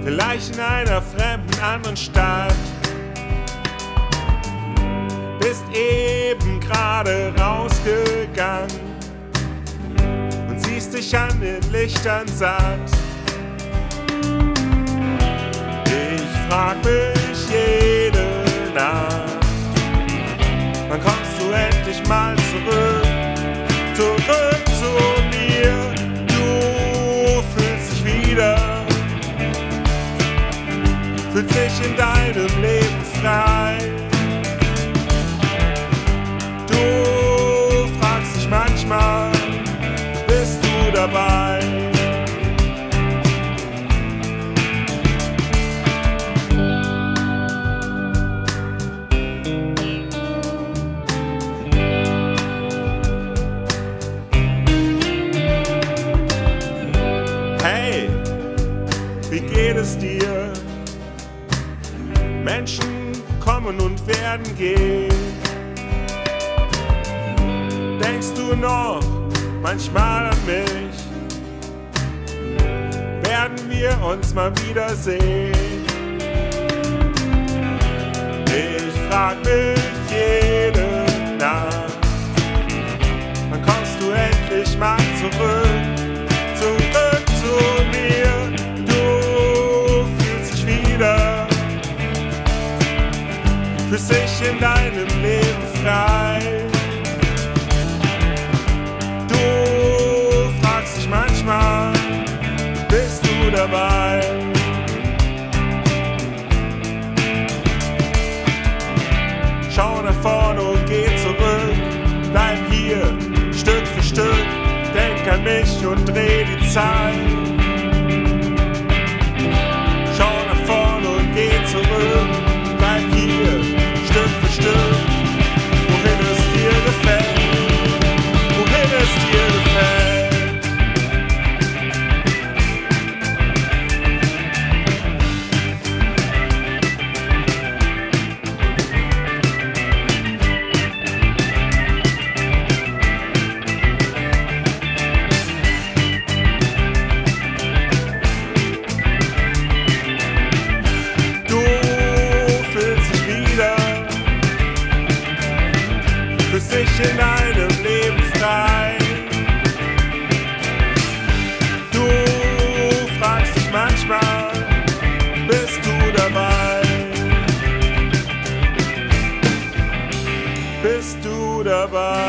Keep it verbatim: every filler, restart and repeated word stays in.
vielleicht in einer fremden anderen Stadt. Bist eben gerade rausgegangen und siehst dich an den Lichtern satt. Ich frag mich jede Nacht, wann kommst du endlich mal zurück, zurück zu mir? Du fühlst dich wieder, fühlst dich in deinem Leben frei. Du fragst dich manchmal, bist du dabei? Hey, wie geht es dir? Menschen kommen und werden gehen. Denkst du noch manchmal an mich? Werden wir uns mal wiedersehen? Ich frag mich jede Nacht, wann kommst du endlich mal zurück, zurück zu mir? Du fühlst dich wieder, fühlst dich in deinem Leben frei. Du fragst dich manchmal, bist du dabei? Schau nach vorne und geh zurück, bleib hier Stück für Stück, denk an mich und dreh die Zeit. Schau nach vorne und geh zurück, bleib hier Stück für Stück, wohin es dir gefällt, wohin es dir gefällt. Du fühlst dich wieder, fühlst dich in deinem Leben frei. Du fragst dich manchmal, bist du dabei? Bist du dabei?